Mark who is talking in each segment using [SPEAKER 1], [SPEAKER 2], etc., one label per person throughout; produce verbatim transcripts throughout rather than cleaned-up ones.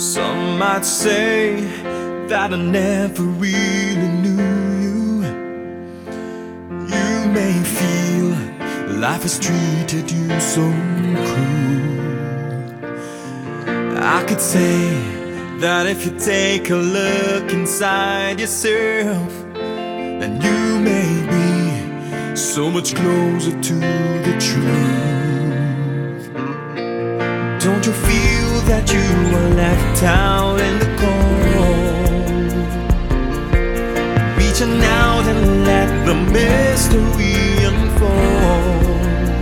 [SPEAKER 1] Some might say that I never really knew you. You may feel life has treated you so cruel. I could say that if you take a look inside yourself, then you may be so much closer to the truth. Don't you feel that you are left out in the cold? Reaching out and let the mystery unfold.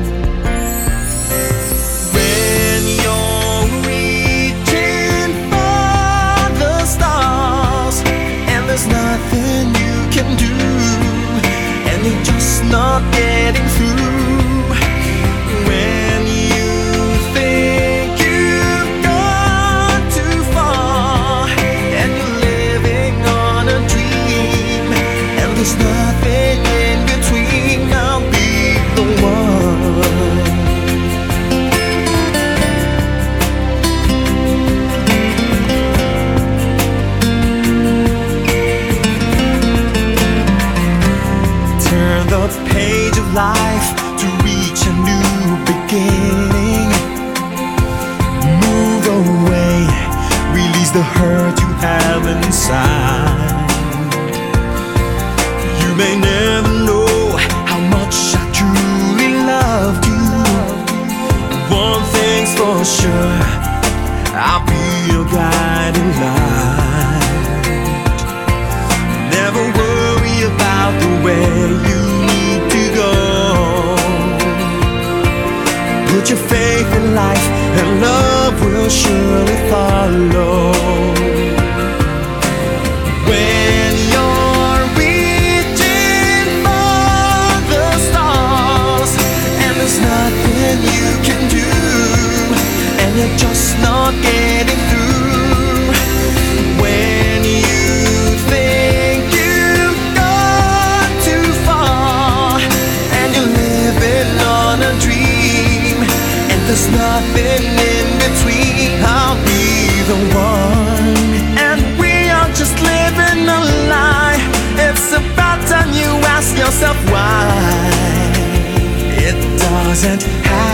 [SPEAKER 1] When you're reaching for the stars and there's nothing you can do, and you're just not getting through. When you think you've gone too far and you're living on a dream, and there's nothing in between, I'll be the one. Turn the page of life to reach a new beginning. Move away, release the hurt you have inside. You may never know how much I truly loved you. One thing's for sure, I'll be your guiding light. Never worry about the way you need to go. Put your faith in life and love will surely follow. When you're reaching for the stars and there's nothing you can do, and you're just not getting through. When you think you've gone too far and you're living on a dream, and there's nothing in between, I'll be the one. And we are just living a lie. It's about time you ask yourself why. It doesn't have